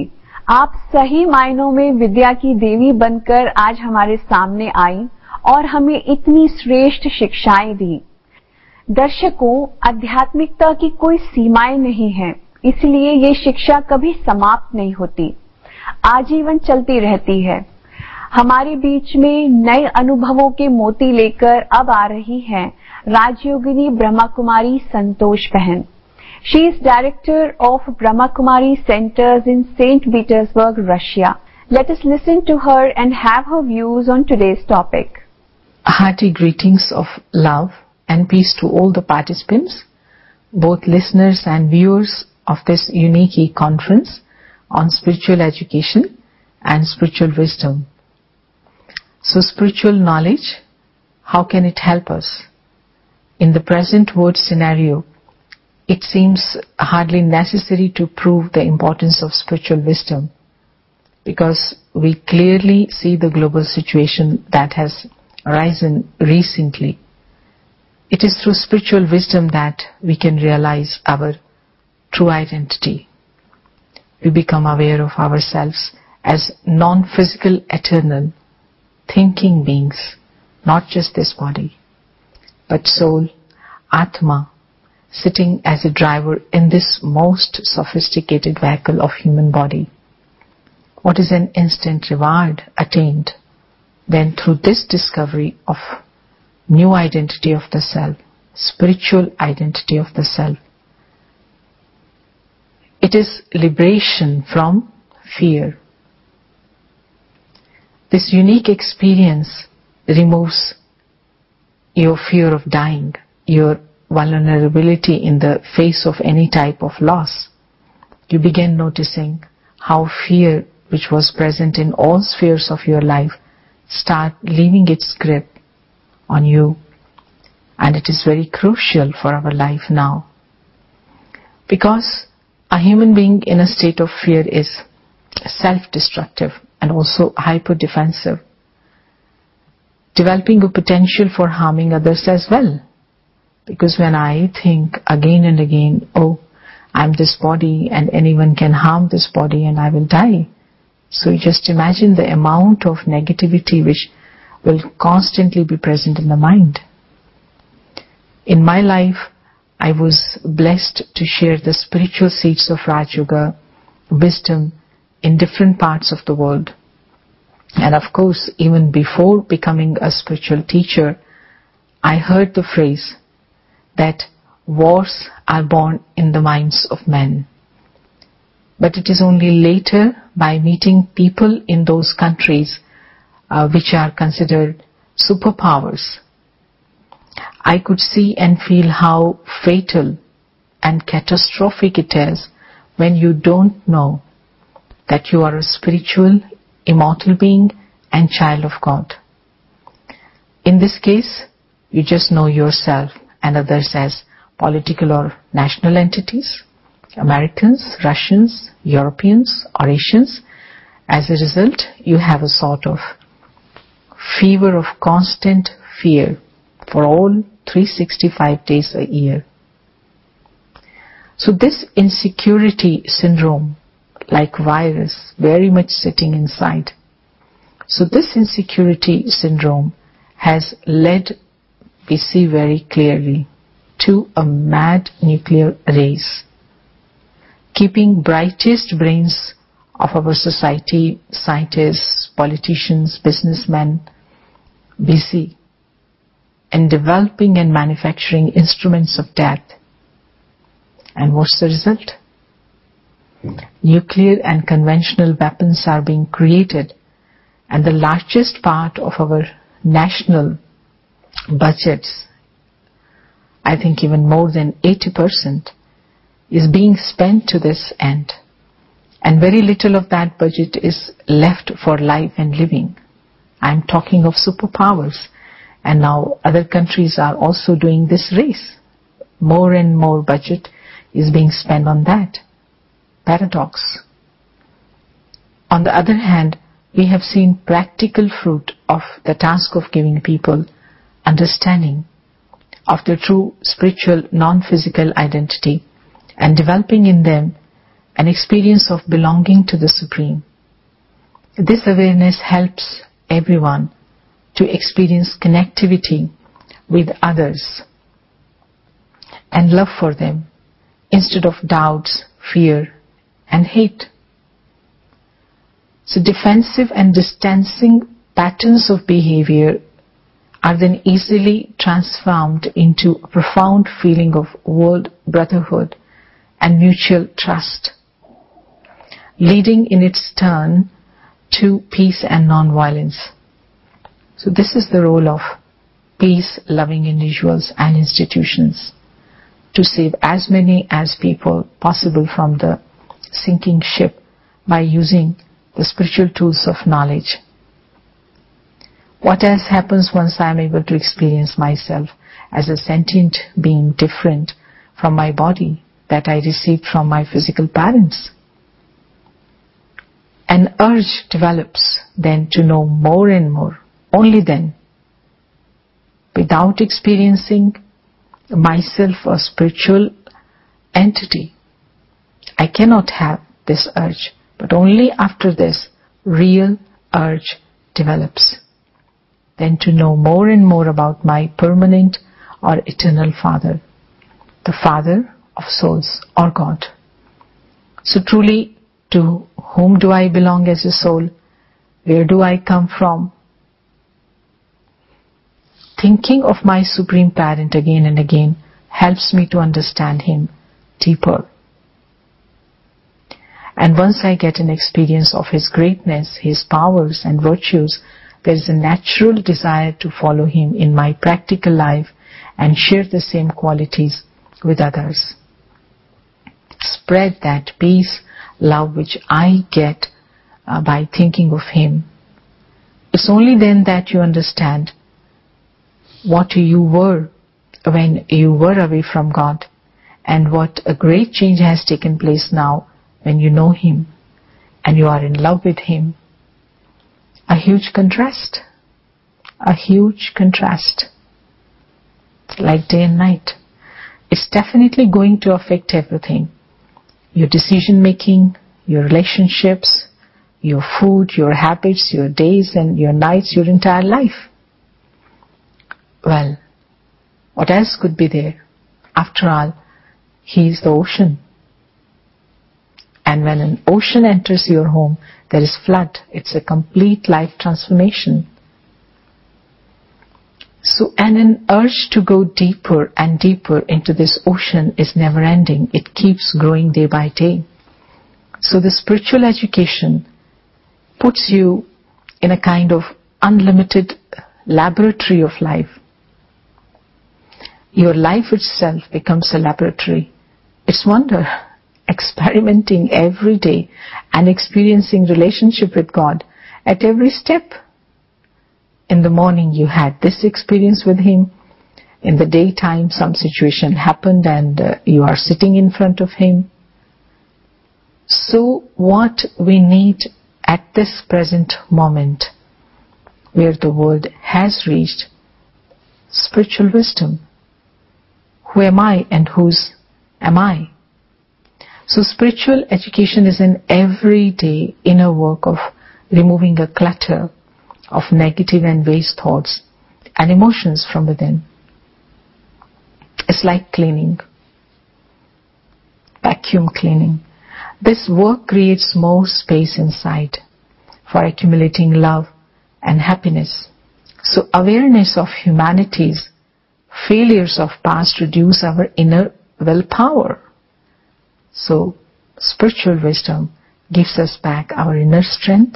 Speaker 1: आप सही मायनों में विद्या की देवी बनकर आज हमारे सामने आई और हमें इतनी श्रेष्ठ शिक्षाएं दी। दर्शकों, आध्यात्मिकता की कोई सीमाएं नहीं है, इसलिए ये शिक्षा कभी समाप्त नहीं होती, आजीवन चलती रहती है। हमारे बीच में नए अनुभवों के मोती लेकर अब आ रही हैं राजयोगिनी ब्रह्मा कुमारी संतोष बहन। She is director of Brahma Kumari Centers in St. Petersburg, Russia. Let us listen to her and have her views on today's topic.
Speaker 5: Hearty greetings of love and peace to all the participants, both listeners and viewers of this unique e-conference on spiritual education and spiritual wisdom. So spiritual knowledge, how can it help us? In the present world scenario, it seems hardly necessary to prove the importance of spiritual wisdom, because we clearly see the global situation that has arisen recently. It is through spiritual wisdom that we can realize our true identity. We become aware of ourselves as non-physical, eternal, thinking beings, not just this body, but soul, Atma, sitting as a driver in this most sophisticated vehicle of human body. What is an instant reward attained when through this discovery of new identity of the self, spiritual identity of the self? It is liberation from fear. This unique experience removes your fear of dying, your vulnerability in the face of any type of loss. You begin noticing how fear, which was present in all spheres of your life, start leaving its grip on you, and it is very crucial for our life now, because a human being in a state of fear is self-destructive and also hyper-defensive, developing a potential for harming others as well. Because when I think again and again, oh, I'm this body and anyone can harm this body and I will die. So you just imagine the amount of negativity which will constantly be present in the mind. In my life, I was blessed to share the spiritual seeds of Raj Yoga wisdom in different parts of the world. And of course, even before becoming a spiritual teacher, I heard the phrase that wars are born in the minds of men. But it is only later, by meeting people in those countries which are considered superpowers, I could see and feel how fatal and catastrophic it is when you don't know that you are a spiritual, immortal being and child of God. In this case, you just know yourself and others as political or national entities, Americans, Russians, Europeans, or Asians. As a result, you have a sort of fever of constant fear for all 365 days a year. So this insecurity syndrome, like virus, very much sitting inside. So this insecurity syndrome has led, we see very clearly, to a mad nuclear race, keeping brightest brains of our society, scientists, politicians, businessmen, busy in developing and manufacturing instruments of death. And what's the result? Nuclear and conventional weapons are being created, and the largest part of our national budgets, I think even more than 80%, is being spent to this end. And very little of that budget is left for life and living. I'm talking of superpowers. And now other countries are also doing this race. More and more budget is being spent on that. Paradox. On the other hand, we have seen practical fruit of the task of giving people understanding of their true spiritual non-physical identity and developing in them an experience of belonging to the Supreme. This awareness helps everyone to experience connectivity with others and love for them instead of doubts, fear, and hate. So defensive and distancing patterns of behavior are then easily transformed into a profound feeling of world brotherhood and mutual trust, leading in its turn to peace and non-violence. So this is the role of peace-loving individuals and institutions, to save as many as people possible from the sinking ship by using the spiritual tools of knowledge. What else happens once I am able to experience myself as a sentient being different from my body that I received from my physical parents? An urge develops then to know more and more. Only then, without experiencing myself a spiritual entity, I cannot have this urge. But only after this real urge develops, then to know more and more about my permanent or eternal Father, the Father of souls or God. So truly, to whom do I belong as a soul? Where do I come from? Thinking of my Supreme Parent again and again helps me to understand Him deeper. And once I get an experience of His greatness, His powers and virtues, there is a natural desire to follow Him in my practical life and share the same qualities with others. Spread that peace, love which I get by thinking of Him. It's only then that you understand what you were when you were away from God, and what a great change has taken place now when you know Him and you are in love with Him. A huge contrast. A huge contrast. Like day and night. It's definitely going to affect everything. Your decision making, your relationships, your food, your habits, your days and your nights, your entire life. Well, what else could be there? After all, He is the ocean. And when an ocean enters your home, there is flood. It's a complete life transformation. So, and an urge to go deeper and deeper into this ocean is never ending. It keeps growing day by day. So the spiritual education puts you in a kind of unlimited laboratory of life. Your life itself becomes a laboratory. It's wonder. Experimenting every day and experiencing relationship with God at every step. In the morning you had this experience with Him. In the daytime some situation happened and you are sitting in front of Him. So what we need at this present moment, where the world has reached, spiritual wisdom. Who am I and whose am I? So spiritual education is an everyday inner work of removing a clutter of negative and waste thoughts and emotions from within. It's like cleaning, vacuum cleaning. This work creates more space inside for accumulating love and happiness. So awareness of humanity's failures of past reduce our inner willpower. So spiritual wisdom gives us back our inner strength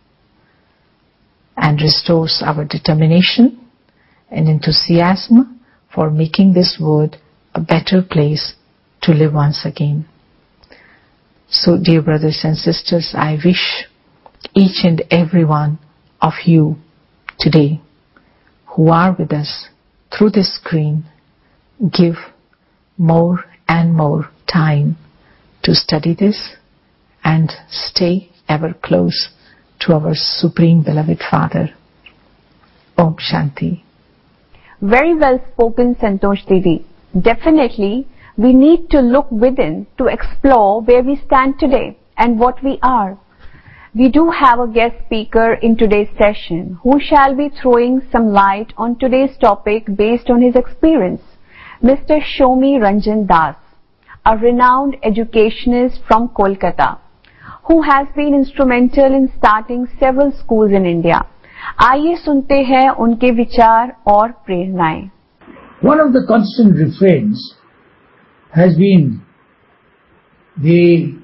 Speaker 5: and restores our determination and enthusiasm for making this world a better place to live once again. So dear brothers and sisters, I wish each and every one of you today who are with us through this screen, give more and more time to study this and stay ever close to our Supreme Beloved Father. Om Shanti.
Speaker 1: Very well spoken, Santosh Didi. Definitely, we need to look within to explore where we stand today and what we are. We do have a guest speaker in today's session who shall be throwing some light on today's topic based on his experience. Mr. Shomi Ranjan Das, a renowned educationist from Kolkata, who has been instrumental in starting several schools in India. आइए सुनते हैं उनके विचार और प्रेरणाएं.
Speaker 6: One of the constant refrains has been the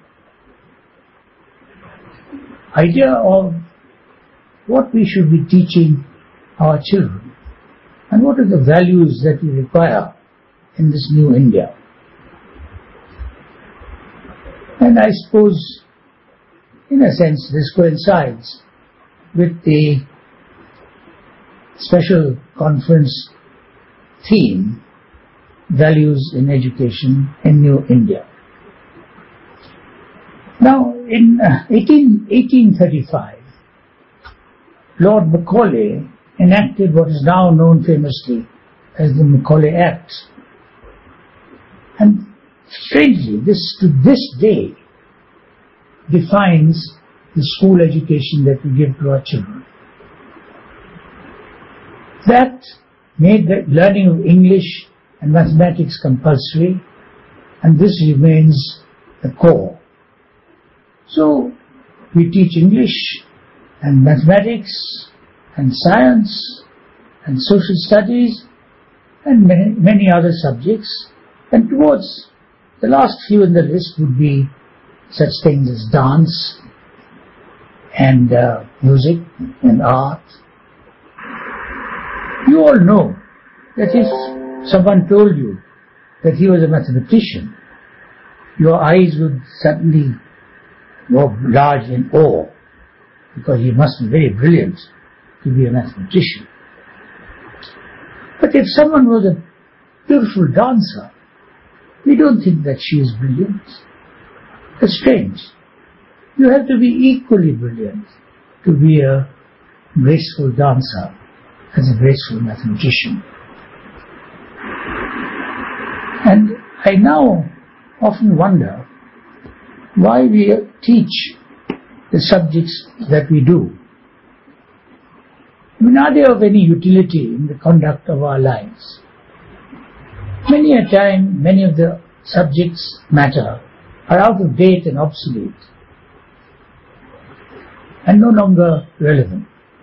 Speaker 6: idea of what we should be teaching our children and what are the values that we require in this new India. And I suppose, in a sense, this coincides with the special conference theme, Values in Education in New India. Now, in 1835, Lord Macaulay enacted what is now known famously as the Macaulay Act. And strangely, this to this day defines the school education that we give to our children. That made the learning of English and mathematics compulsory, and this remains the core. So we teach English and mathematics and science and social studies and many other subjects, and towards the last few in the list would be such things as dance and music and art. You all know that if someone told you that he was a mathematician, your eyes would suddenly go large in awe, because he must be very brilliant to be a mathematician. But if someone was a beautiful dancer, we don't think that she is brilliant. That's strange. You have to be equally brilliant to be a graceful dancer as a graceful mathematician. And I now often wonder why we teach the subjects that we do. I mean, are they of any utility in the conduct of our lives? Many a time, many of the subjects matter are out of date and obsolete and no longer relevant.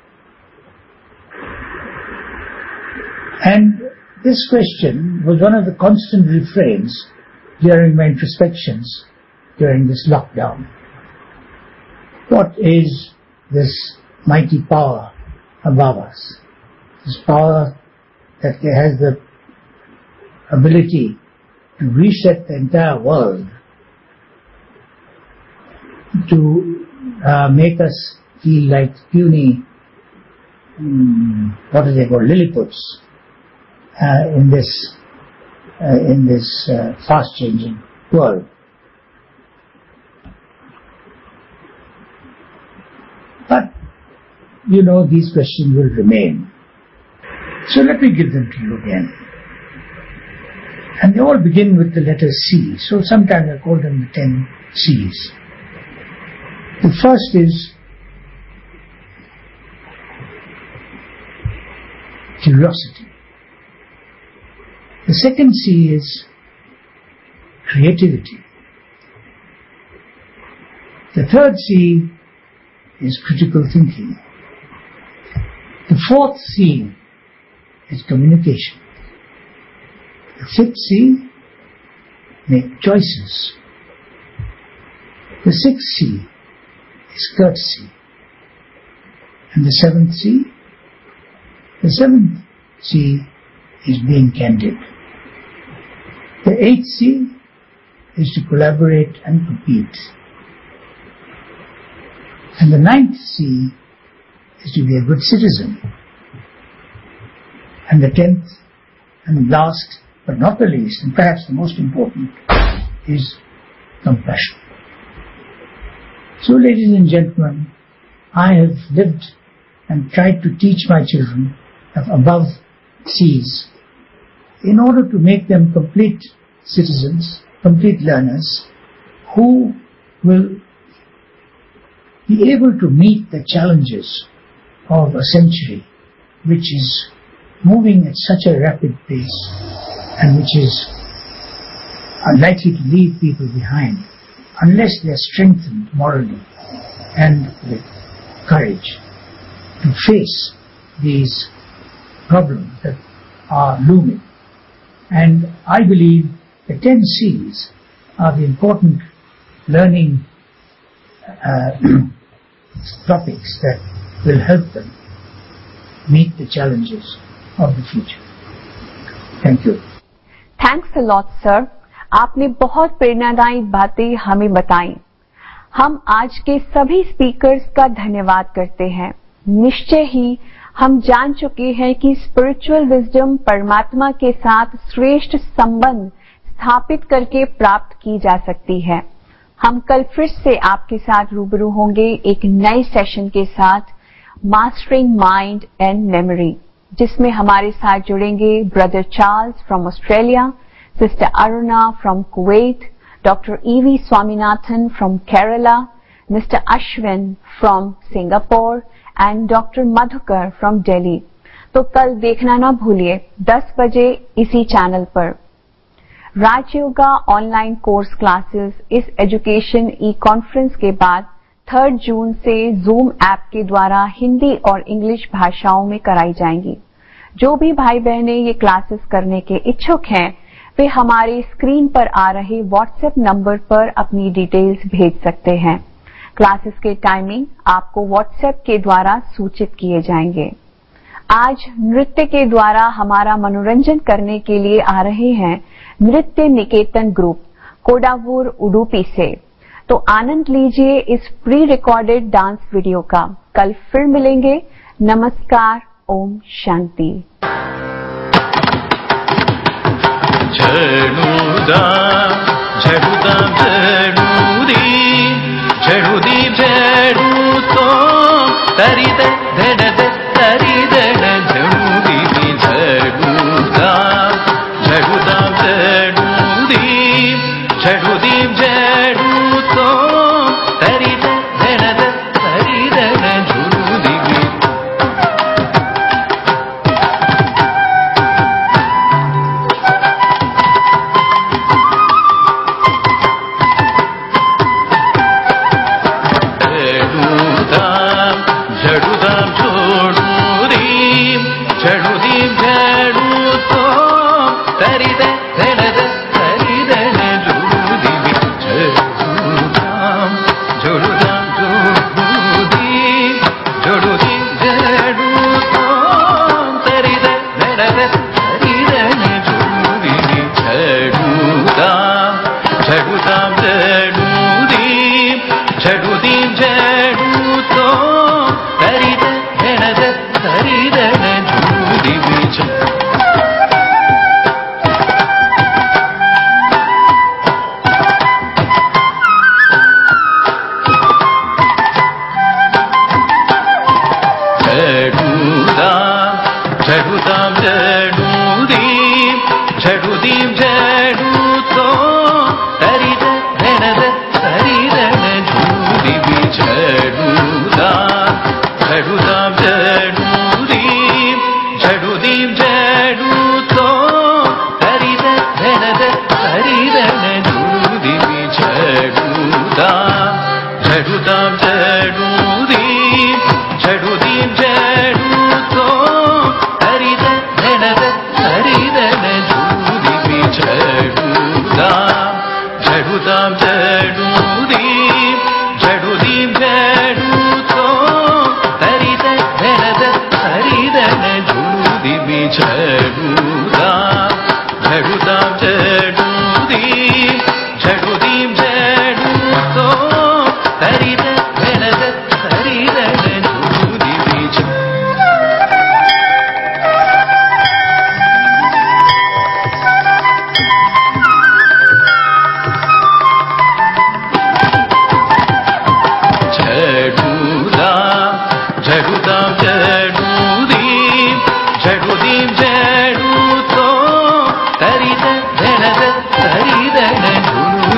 Speaker 6: And this question was one of the constant refrains during my introspections during this lockdown. What is this mighty power above us? This power that has the ability to reset the entire world, to make us feel like puny, what do they call, Lilliputians in this fast-changing world. But, you know, these questions will remain. So let me give them to you again. And they all begin with the letter C. So sometimes I call them the 10 C's. The first is curiosity. The second C is creativity. The third C is critical thinking. The fourth C is communication. The fifth C, make choices. The sixth C is courtesy. And the seventh C is being candid. The eighth C is to collaborate and compete. And the ninth C is to be a good citizen. And the 10th and last but not the least, and perhaps the most important, is compassion. So, ladies and gentlemen, I have lived and tried to teach my children of above C's in order to make them complete citizens, complete learners, who will be able to meet the challenges of a century which is moving at such a rapid pace and which is unlikely to leave people behind unless they are strengthened morally and with courage to face these problems that are looming. And I believe the 10 C's are the important learning topics that will help them meet the challenges of the future. Thank you.
Speaker 1: Thanks a lot, sir. आपने बहुत प्रेरणादायी बातें हमें बताई। हम आज के सभी स्पीकर्स का धन्यवाद करते हैं। निश्चय ही हम जान चुके हैं कि स्पिरिचुअल विजडम परमात्मा के साथ श्रेष्ठ संबंध स्थापित करके प्राप्त की जा सकती है। हम कल फिर से आपके साथ रूबरू होंगे एक नए सेशन के साथ, मास्टरिंग माइंड एंड मेमोरी, जिसमें हमारे साथ जुड़ेंगे brother Charles from Australia, sister Aruna from Kuwait, doctor EV Swaminathan from Kerala, mister Ashwin from Singapore and doctor Madhukar from Delhi. तो कल देखना ना भूलिए 10 बजे इसी चैनल पर। राजयोगा ऑनलाइन कोर्स क्लासेस इस एजुकेशन ई कॉन्फ्रेंस के बाद 3 जून से जूम ऐप के द्वारा हिंदी और इंग्लिश भाषाओं में कराई जाएंगी। जो भी भाई बहनें ये क्लासेस करने के इच्छुक हैं, वे हमारे स्क्रीन पर आ रहे व्हाट्सएप नंबर पर अपनी डिटेल्स भेज सकते हैं। क्लासेस के टाइमिंग आपको व्हाट्सएप के द्वारा सूचित किए जाएंगे। आज नृत्य के द्वारा हमारा मनोरंजन करने के लिए आ रहे हैं नृत्य निकेतन ग्रुप कोडावूर उडुपी से। तो आनंद लीजिए इस प्री रिकॉर्डेड डांस वीडियो का। कल फिर मिलेंगे। नमस्कार, ओम शांति।
Speaker 7: झड़ूदा झड़ूदा झड़ूदी झड़ूदी झड़ू तो तरी धड़ तरी धड़ झड़ूदी झड़ूदा झड़ूदा झड़ूदी झड़ूदी झड़ू तो तरी धड़ तरी धड़ झड़ूदी झड़ू तो तरी धड़ तरी धड़ झूदी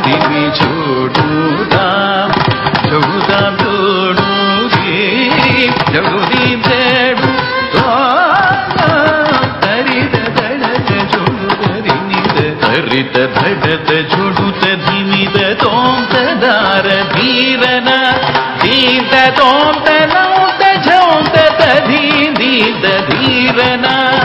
Speaker 7: दिमी जोडूदाम जोडूदाम जोडूदीम जोडूदीम जोडू तरित धड़त जोडूदीमित तरित धड़त जोडूत धीमित तोम तदार धीरन दीत तोम तनौत झौत तधीम दीत धीरन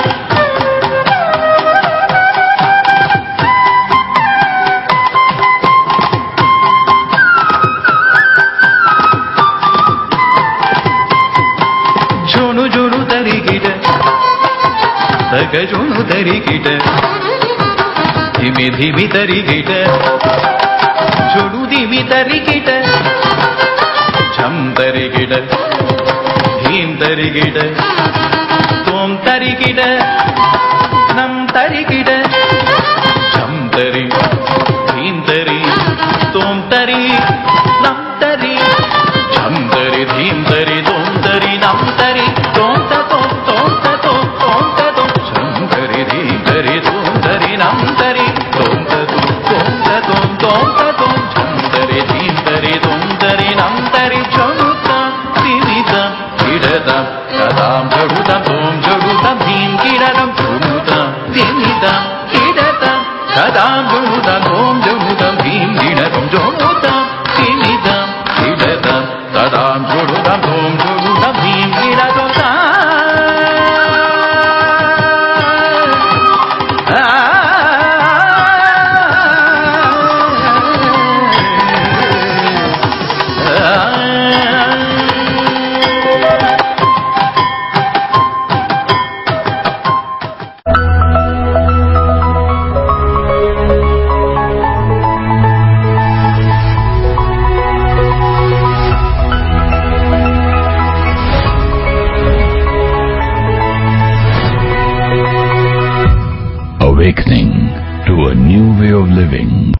Speaker 7: जोणु तरिगिट धीमी धीमी तरिगिट जोडू धीमी तरिगिट झम तरिगिट धीम तरिगिट तोम तरिगिट नम तरिगिट झम तरि धीम तरि तोम तरि नम तरि झम तरि धीम तरि तोम तरि नम तरि तोम तोम तोम तोम तोम धीम तरि तोम तरि नम तरि तोम तोम तोम तोम तोम झम तरि धीम तरि तोम तरि नम तरि जोडूताम धीमिताम किडताम तदाम जोडूताम तोम जोडूताम धीम किडताम जोडूताम धीमिताम किडताम तदाम जोडूताम तोम जोडूताम धीम किडताम जोडूताम धीमिताम किडताम तदाम जोडूताम तोम जोडूताम धीम किडताम
Speaker 8: Awakening to a new way of living.